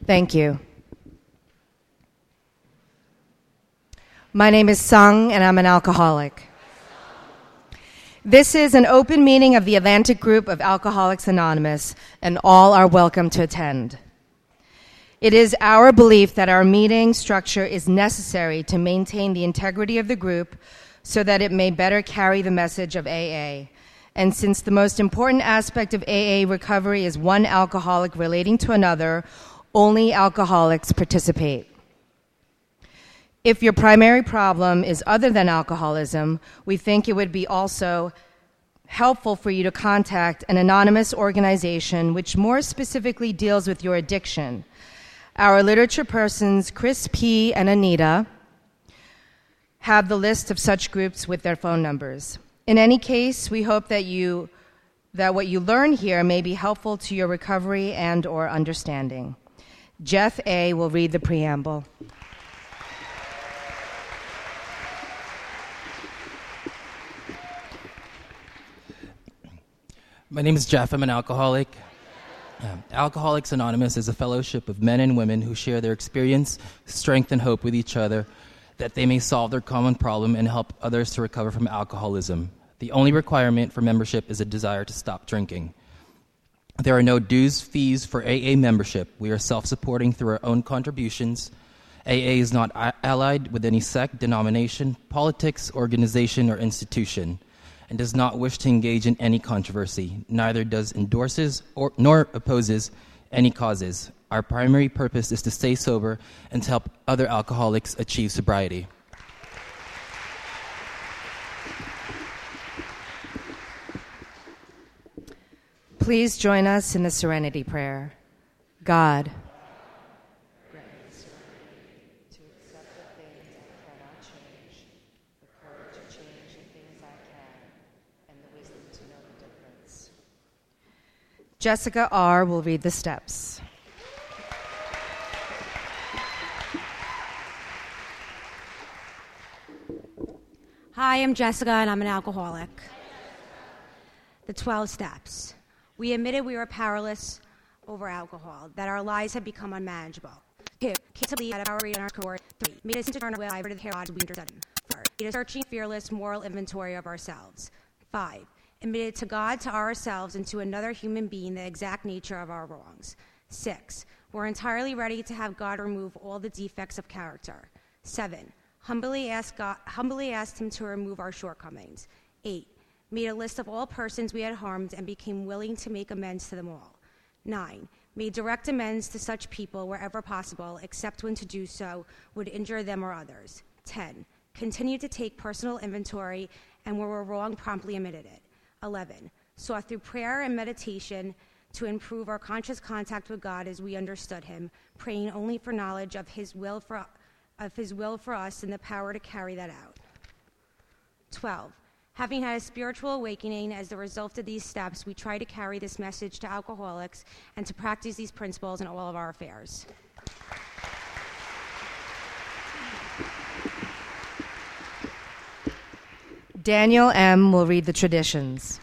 Thank you. My name is Sung, and I'm an alcoholic. This is an open meeting of the Atlantic Group of Alcoholics Anonymous, and all are welcome to attend. It is our belief that our meeting structure is necessary to maintain the integrity of the group so that it may better carry the message of AA. And since the most important aspect of AA recovery is one alcoholic relating to another, only alcoholics participate. If your primary problem is other than alcoholism, we think it would be also helpful for you to contact an anonymous organization which more specifically deals with your addiction. Our literature persons, Chris P. and Anita, have the list of such groups with their phone numbers. In any case, we hope that what you learn here may be helpful to your recovery and or understanding. Jeff A. will read the preamble. My name is Jeff. I'm an alcoholic. Alcoholics Anonymous is a fellowship of men and women who share their experience, strength, and hope with each other that they may solve their common problem and help others to recover from alcoholism. The only requirement for membership is a desire to stop drinking. There are no dues, fees for AA membership. We are self-supporting through our own contributions. AA is not allied with any sect, denomination, politics, organization, or institution, and does not wish to engage in any controversy. Neither does endorses nor opposes any causes. Our primary purpose is to stay sober and to help other alcoholics achieve sobriety. Please join us in the Serenity Prayer. God, grant me serenity to accept the things I cannot change, the courage to change the things I can, and the wisdom to know the difference. Jessica R. will read the steps. Hi, I'm Jessica, and I'm an alcoholic. The 12 steps. We admitted we were powerless over alcohol, that our lives had become unmanageable. 2. Came to believe that our rate on our court. 3. Made us to turn away to the hair odds we understood. 4. Made a searching, fearless, moral inventory of ourselves. 5. Admitted to God, to ourselves, and to another human being the exact nature of our wrongs. 6. We're entirely ready to have God remove all the defects of character. 7. Humbly asked him to remove our shortcomings. 8. Made a list of all persons we had harmed and became willing to make amends to them all. 9. Made direct amends to such people wherever possible, except when to do so would injure them or others. 10. Continued to take personal inventory, and where we're wrong, promptly admitted it. 11. Sought through prayer and meditation to improve our conscious contact with God as we understood him, praying only for knowledge of his will for us and the power to carry that out. 12. Having had a spiritual awakening as the result of these steps, we try to carry this message to alcoholics and to practice these principles in all of our affairs. Daniel M. will read the traditions.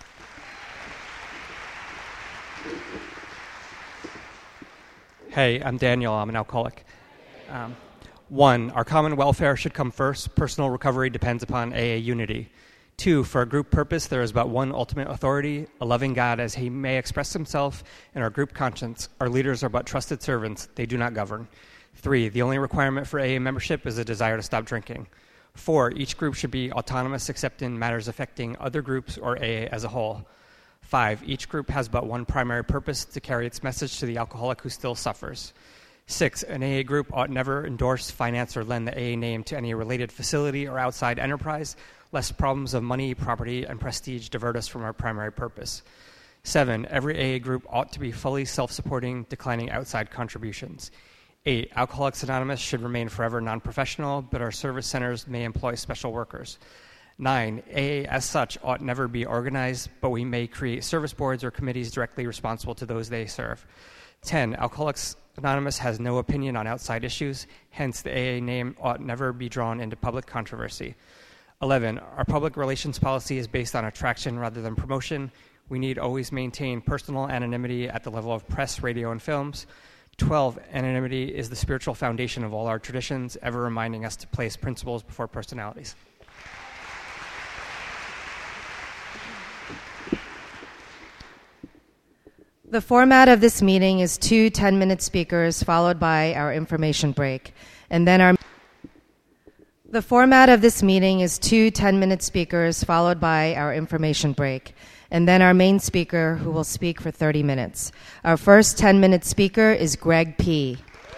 Hey, I'm Daniel. I'm an alcoholic. 1, our common welfare should come first. Personal recovery depends upon AA unity. 2, for a group purpose, there is but one ultimate authority, a loving God as he may express himself in our group conscience. Our leaders are but trusted servants. They do not govern. 3, the only requirement for AA membership is a desire to stop drinking. 4, each group should be autonomous except in matters affecting other groups or AA as a whole. 5, each group has but one primary purpose, to carry its message to the alcoholic who still suffers. 6, an AA group ought never endorse, finance, or lend the AA name to any related facility or outside enterprise, lest problems of money, property, and prestige divert us from our primary purpose. 7, every AA group ought to be fully self-supporting, declining outside contributions. 8, Alcoholics Anonymous should remain forever non-professional, but our service centers may employ special workers. 9, AA as such ought never be organized, but we may create service boards or committees directly responsible to those they serve. 10, Alcoholics Anonymous has no opinion on outside issues, hence the AA name ought never be drawn into public controversy. 11, our public relations policy is based on attraction rather than promotion. We need always maintain personal anonymity at the level of press, radio, and films. 12, anonymity is the spiritual foundation of all our traditions, ever reminding us to place principles before personalities. The format of this meeting is 2 10-minute speakers followed by our information break. And then our The format of this meeting is 2 10-minute speakers followed by our information break. And then our main speaker who will speak for 30 minutes. Our first 10-minute speaker is Greg P.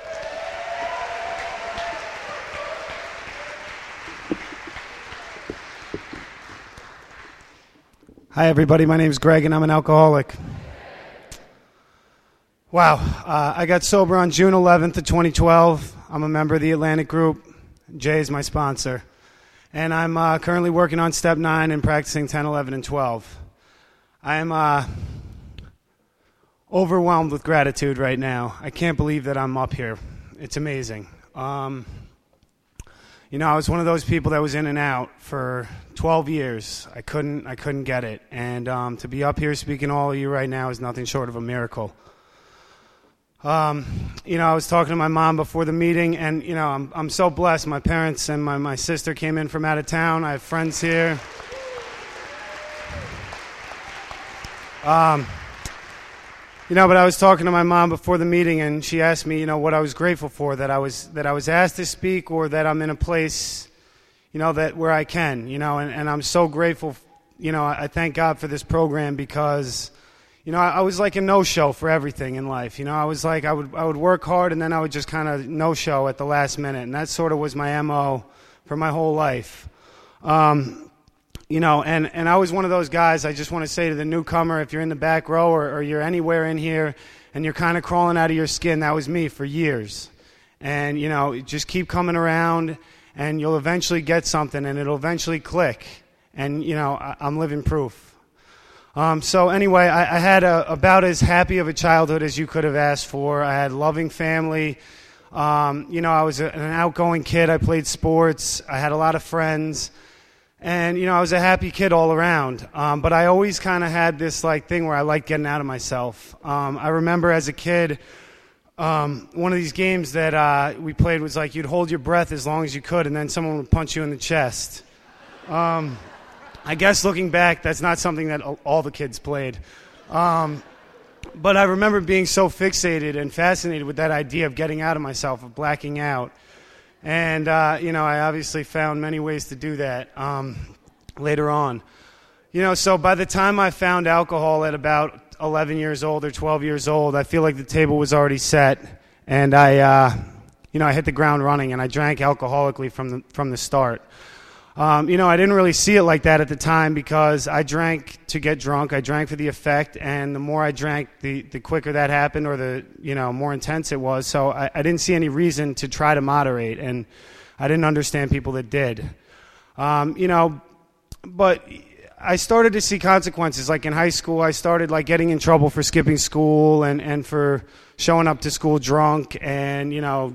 Hi, everybody. My name is Greg, and I'm an alcoholic. Wow. I got sober on June 11th of 2012. I'm a member of the Atlantic Group. Jay is my sponsor. And I'm currently working on Step 9 and practicing 10, 11, and 12. I am overwhelmed with gratitude right now. I can't believe that I'm up here. It's amazing. I was one of those people that was in and out for 12 years. I couldn't get it. And to be up here speaking to all of you right now is nothing short of a miracle. I was talking to my mom before the meeting, and, I'm so blessed. My parents and my sister came in from out of town. I have friends here. But I was talking to my mom before the meeting, and she asked me, what I was grateful for, that I was asked to speak, or that I'm in a place, that where I can, and I'm so grateful. I thank God for this program because, I was like a no-show for everything in life. I was like, I would work hard, and then I would just kind of no-show at the last minute, and that sort of was my MO for my whole life. And I was one of those guys. I just want to say to the newcomer, if you're in the back row or you're anywhere in here and you're kind of crawling out of your skin, that was me for years. And, just keep coming around, and you'll eventually get something, and it'll eventually click. And, I'm living proof. So anyway, I had about as happy of a childhood as you could have asked for. I had a loving family. I was an outgoing kid. I played sports. I had a lot of friends. And, I was a happy kid all around. But I always kind of had this thing where I liked getting out of myself. I remember as a kid, one of these games that we played was you'd hold your breath as long as you could, and then someone would punch you in the chest. I guess looking back, that's not something that all the kids played. But I remember being so fixated and fascinated with that idea of getting out of myself, of blacking out. And, I obviously found many ways to do that later on. So by the time I found alcohol at about 11 years old or 12 years old, I feel like the table was already set. And I hit the ground running, and I drank alcoholically from the start. I didn't really see it like that at the time because I drank to get drunk. I drank for the effect, and the more I drank, the quicker that happened, or the more intense it was. So I didn't see any reason to try to moderate, and I didn't understand people that did. But I started to see consequences. Like in high school, I started getting in trouble for skipping school and for showing up to school drunk, and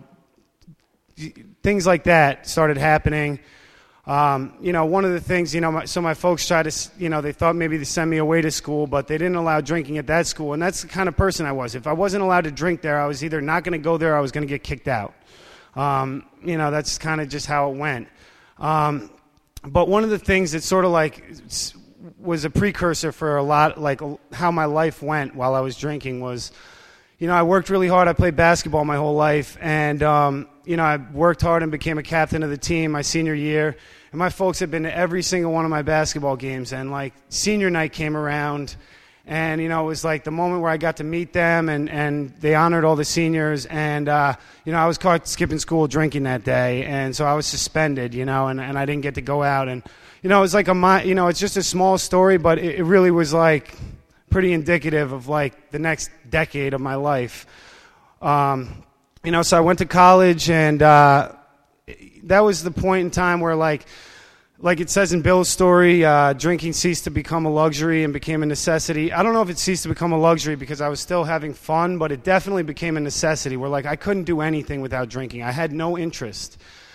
things like that started happening. One of the things, so my folks tried to, they thought maybe to send me away to school, but they didn't allow drinking at that school. And that's the kind of person I was. If I wasn't allowed to drink there, I was either not going to go there or I was going to get kicked out. That's kind of just how it went. But one of the things that sort of was a precursor for a lot, how my life went while I was drinking was, I worked really hard. I played basketball my whole life. And, I worked hard and became a captain of the team my senior year. And my folks had been to every single one of my basketball games. And, senior night came around. And, it was the moment where I got to meet them. And they honored all the seniors. And, I was caught skipping school drinking that day. And so I was suspended, and I didn't get to go out. And, it was it's just a small story, but it really was, pretty indicative of, the next decade of my life. So I went to college, and that was the point in time where, like it says in Bill's story, drinking ceased to become a luxury and became a necessity. I don't know if it ceased to become a luxury because I was still having fun, but it definitely became a necessity where, I couldn't do anything without drinking. I had no interest.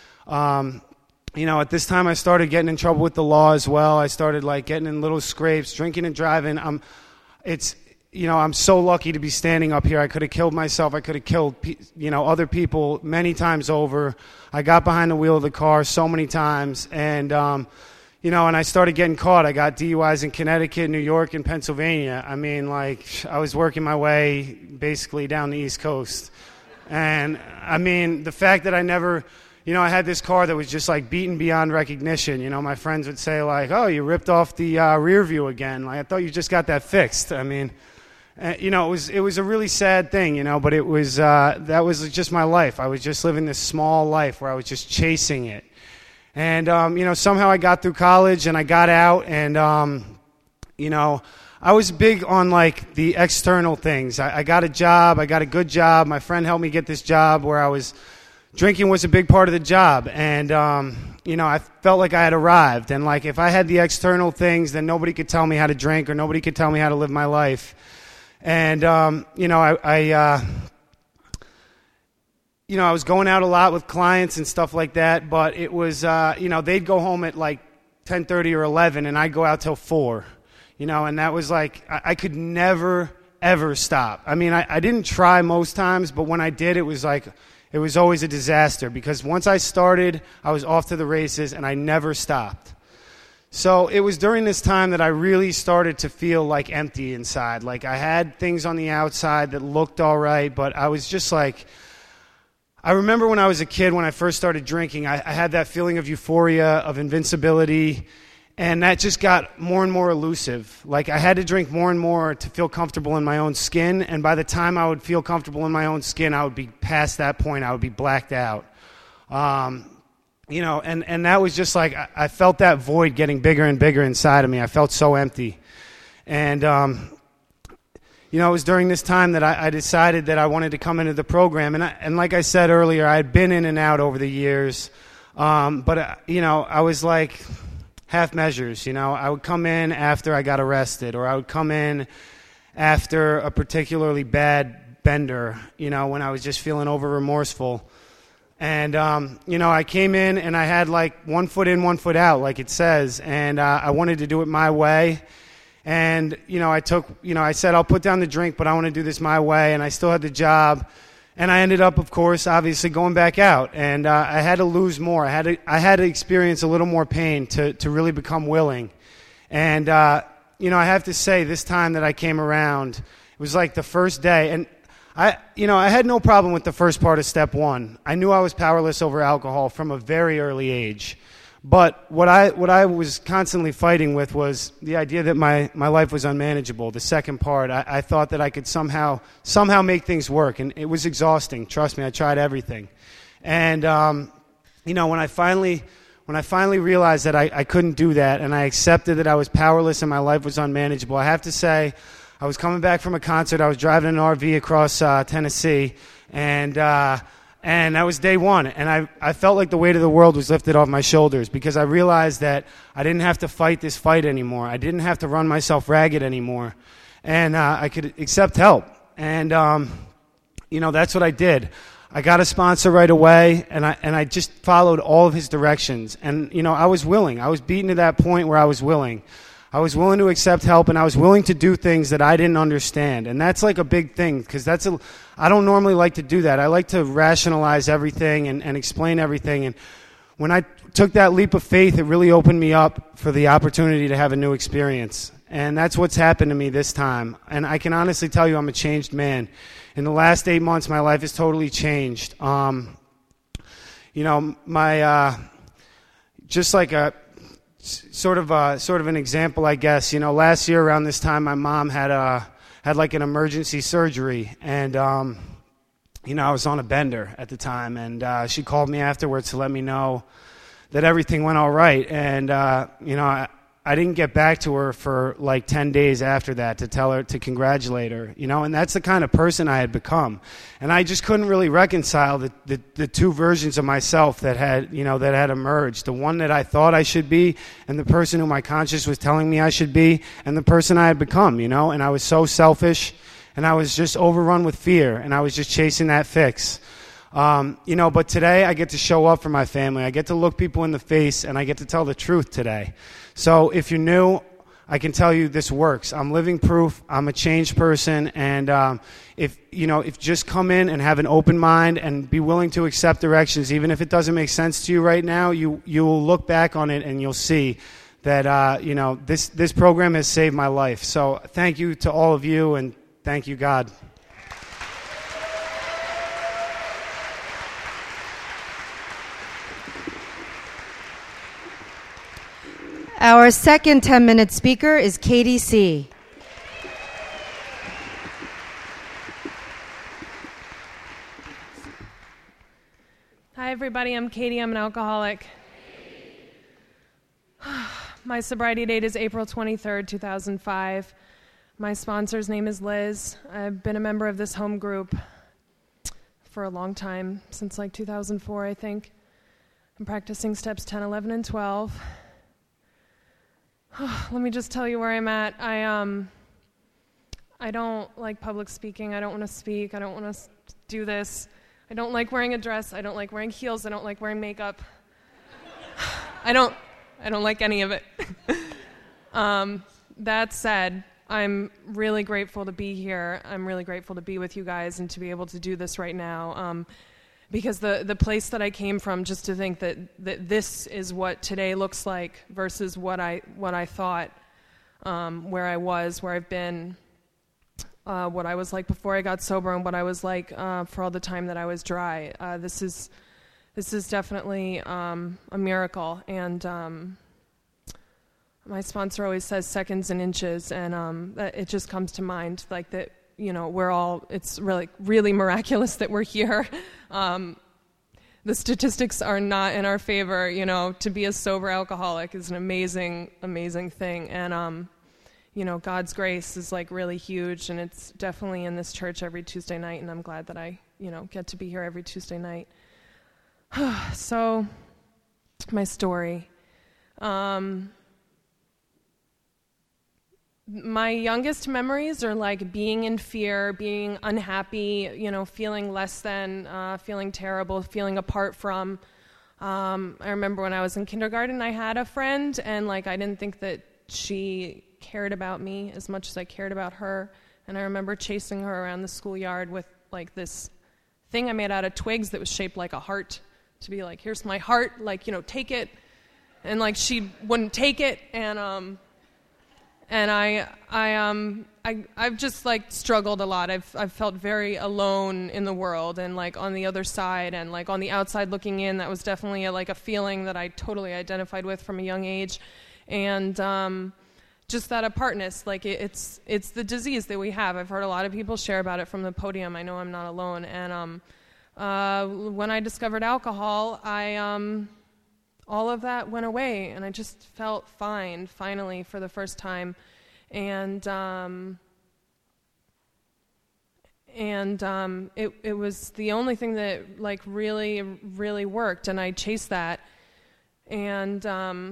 At this time I started getting in trouble with the law as well. I started, getting in little scrapes, drinking and driving. I'm so lucky to be standing up here. I could have killed myself. I could have killed, other people many times over. I got behind the wheel of the car so many times, and and I started getting caught. I got DUIs in Connecticut, New York, and Pennsylvania. I mean, I was working my way basically down the East Coast. And, I mean, the fact that I never, I had this car that was just, beaten beyond recognition. My friends would say, oh, you ripped off the rear view again. I thought you just got that fixed. I mean, it was a really sad thing, but it was, that was just my life. I was just living this small life where I was just chasing it. And, somehow I got through college and I got out and, I was big on the external things. I got a job. I got a good job. My friend helped me get this job where drinking was a big part of the job. And, I felt like I had arrived. And if I had the external things, then nobody could tell me how to drink or nobody could tell me how to live my life. And, I was going out a lot with clients and stuff like that, but it was, they'd go home at 10:30 or 11 and I'd go out till 4, and that was I could never, ever stop. I mean, I didn't try most times, but when I did, it was always a disaster because once I started, I was off to the races and I never stopped. So it was during this time that I really started to feel empty inside. I had things on the outside that looked all right, but I was just I remember when I was a kid, when I first started drinking, I had that feeling of euphoria, of invincibility, and that just got more and more elusive. I had to drink more and more to feel comfortable in my own skin, and by the time I would feel comfortable in my own skin, I would be past that point. I would be blacked out. And that was just I felt that void getting bigger and bigger inside of me. I felt so empty. And, it was during this time that I decided that I wanted to come into the program. And like I said earlier, I had been in and out over the years. But I was half measures. I would come in after I got arrested, or I would come in after a particularly bad bender, when I was just feeling over remorseful. And, I came in and I had 1 foot in, 1 foot out, like it says. And I wanted to do it my way. And, I said, I'll put down the drink, but I want to do this my way. And I still had the job. And I ended up, of course, obviously going back out. And I had to lose more. I had to experience a little more pain to really become willing. And, I have to say, this time that I came around, it was the first day. And I had no problem with the first part of step 1. I knew I was powerless over alcohol from a very early age. But what I was constantly fighting with was the idea that my life was unmanageable. The second part, I thought that I could somehow make things work, and it was exhausting. Trust me, I tried everything. And when I finally realized that I couldn't do that, and I accepted that I was powerless and my life was unmanageable, I have to say, I was coming back from a concert. I was driving an RV across Tennessee, and that was day 1. And I felt like the weight of the world was lifted off my shoulders because I realized that I didn't have to fight this fight anymore. I didn't have to run myself ragged anymore. And I could accept help. And, that's what I did. I got a sponsor right away, and I just followed all of his directions. And, I was willing. I was beaten to that point where I was willing. I was willing to accept help, and I was willing to do things that I didn't understand. And that's a big thing, because I don't normally like to do that. I like to rationalize everything and explain everything. And when I took that leap of faith, it really opened me up for the opportunity to have a new experience. And that's what's happened to me this time. And I can honestly tell you I'm a changed man. In the last 8 months, my life has totally changed. Just like a sort of an example, I guess. Last year around this time, my mom had an emergency surgery, and I was on a bender at the time, and she called me afterwards to let me know that everything went all right. And I didn't get back to her for 10 days after that to tell her, to congratulate her, and that's the kind of person I had become. And I just couldn't really reconcile the two versions of myself that had emerged. The one that I thought I should be, and the person who my conscience was telling me I should be, and the person I had become, and I was so selfish, and I was just overrun with fear, and I was just chasing that fix. But today I get to show up for my family. I get to look people in the face, and I get to tell the truth today. So if you're new, I can tell you this works. I'm living proof. I'm a changed person, and if just come in and have an open mind and be willing to accept directions, even if it doesn't make sense to you right now, you will look back on it and you'll see that this program has saved my life. So thank you to all of you, and thank you, God. Our second 10-minute speaker is Katie C. Hi, everybody. I'm Katie. I'm an alcoholic. My sobriety date is April 23rd, 2005. My sponsor's name is Liz. I've been a member of this home group for a long time, since like 2004, I think. I'm practicing steps 10, 11, and 12. Let me just tell you where I'm at. I don't like public speaking. I don't want to speak. I don't want to do this. I don't like wearing a dress. I don't like wearing heels. I don't like wearing makeup. I don't like any of it. That said, I'm really grateful to be here. I'm really grateful to be with you guys and to be able to do this right now. Because the place that I came from, just to think that this is what today looks like versus what I thought, where I was, where I've been, what I was like before I got sober, and what I was like for all the time that I was dry. This is definitely a miracle, and my sponsor always says seconds and inches, and it just comes to mind like that. We're all, it's really miraculous that we're here. The statistics are not in our favor. To be a sober alcoholic is an amazing, amazing thing. And, God's grace is like really huge, and it's definitely in this church every Tuesday night, and I'm glad that I, get to be here every Tuesday night. So, my story. My youngest memories are like being in fear, being unhappy, feeling less than, feeling terrible, feeling apart from. I remember when I was in kindergarten, I had a friend, and I didn't think that she cared about me as much as I cared about her. And I remember chasing her around the schoolyard with this thing I made out of twigs that was shaped like a heart, to be like, here's my heart, take it. And she wouldn't take it, and I've just struggled a lot. I've felt very alone in the world, and on the other side, and on the outside looking in. That was definitely a feeling that I totally identified with from a young age, and just that apartness. It's the disease that we have. I've heard a lot of people share about it from the podium. I know I'm not alone. And when I discovered alcohol, all of that went away, and I just felt fine, finally, for the first time. And it was the only thing that really, really worked, and I chased that. And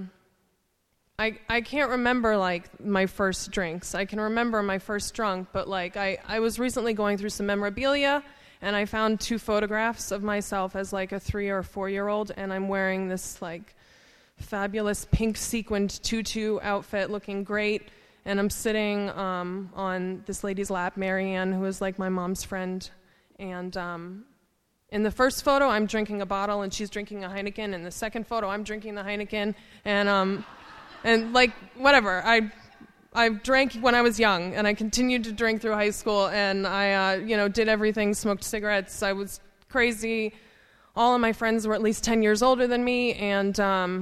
I can't remember my first drinks. I can remember my first drunk, but I was recently going through some memorabilia, and I found 2 photographs of myself as a 3 or 4-year-old, and I'm wearing this fabulous pink sequined tutu outfit, looking great, and I'm sitting on this lady's lap, Marianne, who is my mom's friend, and in the first photo, I'm drinking a bottle, and she's drinking a Heineken. In the second photo, I'm drinking the Heineken, and whatever. I drank when I was young, and I continued to drink through high school, and I, did everything, smoked cigarettes. I was crazy. All of my friends were at least 10 years older than me, and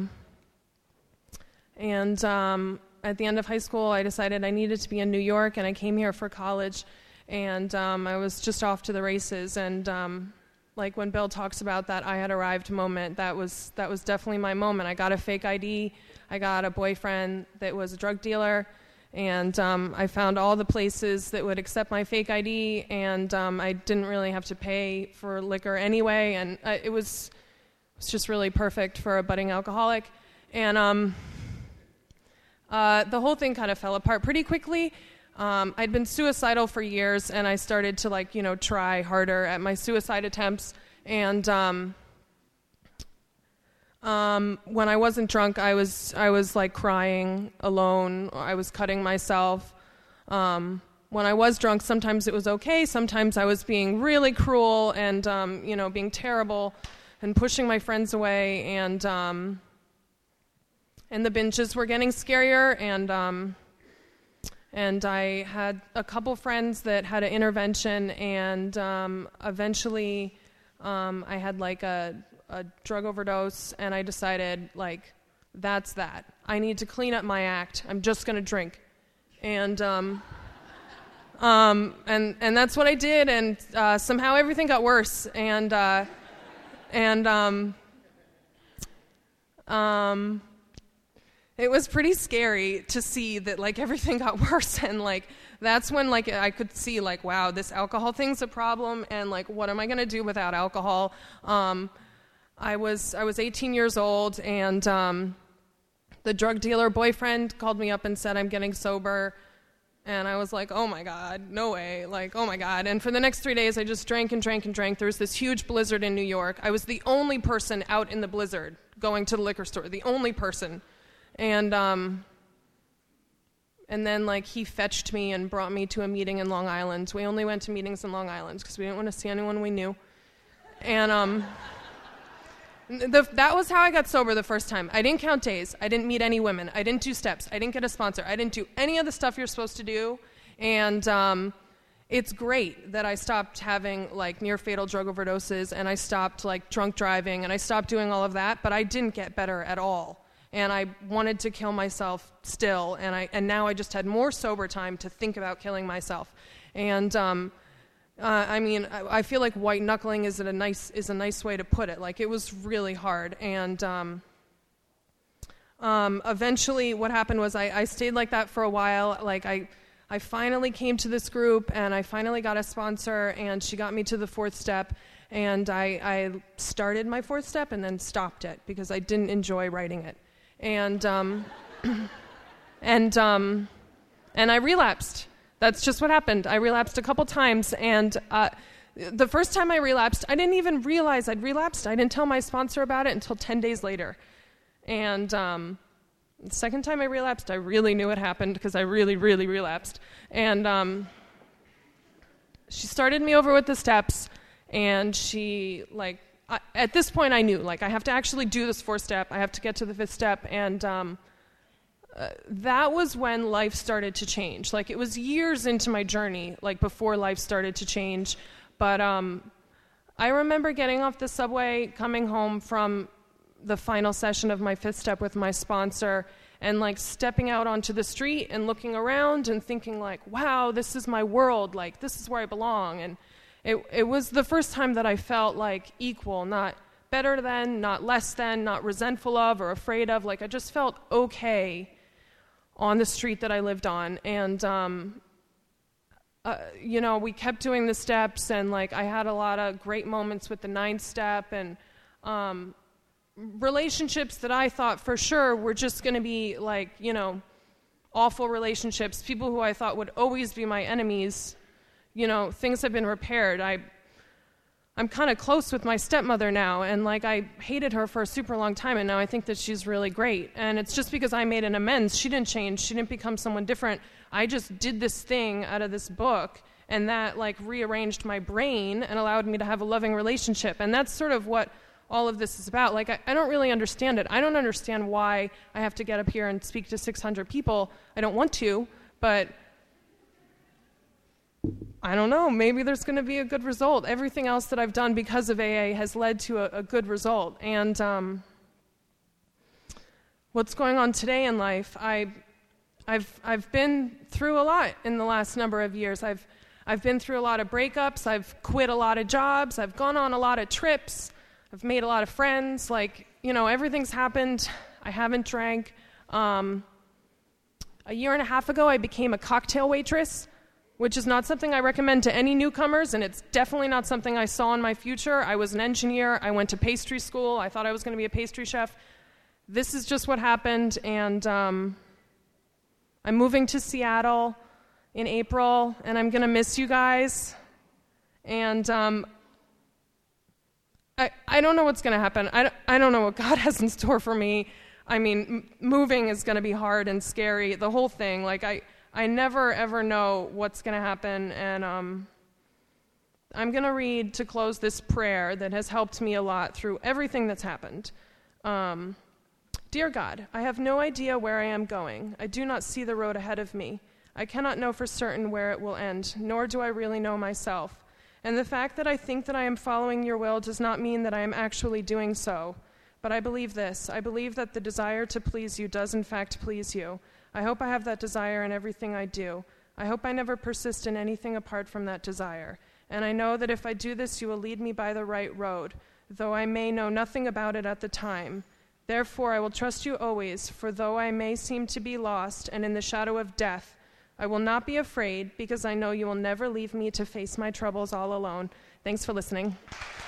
at the end of high school, I decided I needed to be in New York, and I came here for college, and I was just off to the races, and when Bill talks about that I had arrived moment, that was definitely my moment. I got a fake ID. I got a boyfriend that was a drug dealer, and I found all the places that would accept my fake ID, and I didn't really have to pay for liquor anyway, and it was just really perfect for a budding alcoholic. And the whole thing kind of fell apart pretty quickly. I'd been suicidal for years, and I started to try harder at my suicide attempts, and When I wasn't drunk, I was like crying alone. I was cutting myself. When I was drunk, sometimes it was okay. Sometimes I was being really cruel and being terrible and pushing my friends away. And the binges were getting scarier. And I had a couple friends that had an intervention, and eventually I had like a drug overdose, and I decided, like, that's that. I need to clean up my act. I'm just going to drink. And that's what I did, and somehow everything got worse. It was pretty scary to see that, like, everything got worse, and, like, that's when, like, I could see, like, wow, this alcohol thing's a problem, and, like, what am I going to do without alcohol? I was 18 years old, and the drug dealer boyfriend called me up and said, I'm getting sober, and I was like, oh my God, no way, like, oh my God. And for the next 3 days, I just drank and drank and drank. There was this huge blizzard in New York. I was the only person out in the blizzard going to the liquor store, the only person. And then, like, he fetched me and brought me to a meeting in Long Island. We only went to meetings in Long Island because we didn't want to see anyone we knew. And that was how I got sober the first time. I didn't count days. I didn't meet any women. I didn't do steps. I didn't get a sponsor. I didn't do any of the stuff you're supposed to do. And it's great that I stopped having, like, near-fatal drug overdoses, and I stopped, like, drunk driving, and I stopped doing all of that, but I didn't get better at all. And I wanted to kill myself still, and now I just had more sober time to think about killing myself. And I feel like white knuckling is a nice way to put it. Like, it was really hard. And eventually, what happened was I stayed like that for a while. Like, I finally came to this group, and I finally got a sponsor, and she got me to the fourth step. And I started my fourth step and then stopped it because I didn't enjoy writing it. And I relapsed. That's just what happened. I relapsed a couple times, and the first time I relapsed, I didn't even realize I'd relapsed. I didn't tell my sponsor about it until 10 days later. And the second time I relapsed, I really knew it happened because I really, really relapsed. And she started me over with the steps, and she, like, at this point I knew, like, I have to actually do this fourth step. I have to get to the fifth step. And that was when life started to change. Like, it was years into my journey, like, before life started to change. But I remember getting off the subway, coming home from the final session of my fifth step with my sponsor, and, like, stepping out onto the street and looking around and thinking, like, wow, this is my world. Like, this is where I belong. And it was the first time that I felt, like, equal, not better than, not less than, not resentful of or afraid of. Like, I just felt okay on the street that I lived on. And, we kept doing the steps, and, like, I had a lot of great moments with the ninth step, and relationships that I thought for sure were just going to be, like, awful relationships, people who I thought would always be my enemies. Things have been repaired. I'm kind of close with my stepmother now, and, like, I hated her for a super long time, and now I think that she's really great. And it's just because I made an amends. She didn't change. She didn't become someone different. I just did this thing out of this book, and that, like, rearranged my brain and allowed me to have a loving relationship. And that's sort of what all of this is about. Like, I don't really understand it. I don't understand why I have to get up here and speak to 600 people. I don't want to, but I don't know, maybe there's going to be a good result. Everything else that I've done because of AA has led to a good result. And what's going on today in life, I've been through a lot in the last number of years. I've been through a lot of breakups. I've quit a lot of jobs. I've gone on a lot of trips. I've made a lot of friends. Like, everything's happened. I haven't drank. A year and a half ago, I became a cocktail waitress, which is not something I recommend to any newcomers, and it's definitely not something I saw in my future. I was an engineer. I went to pastry school. I thought I was going to be a pastry chef. This is just what happened, and I'm moving to Seattle in April, and I'm going to miss you guys. And I don't know what's going to happen. I don't know what God has in store for me. I mean, moving is going to be hard and scary, the whole thing. Like, I never, ever know what's going to happen, and I'm going to read to close this prayer that has helped me a lot through everything that's happened. Dear God, I have no idea where I am going. I do not see the road ahead of me. I cannot know for certain where it will end, nor do I really know myself. And the fact that I think that I am following your will does not mean that I am actually doing so. But I believe this. I believe that the desire to please you does in fact please you. I hope I have that desire in everything I do. I hope I never persist in anything apart from that desire. And I know that if I do this, you will lead me by the right road, though I may know nothing about it at the time. Therefore, I will trust you always, for though I may seem to be lost and in the shadow of death, I will not be afraid, because I know you will never leave me to face my troubles all alone. Thanks for listening.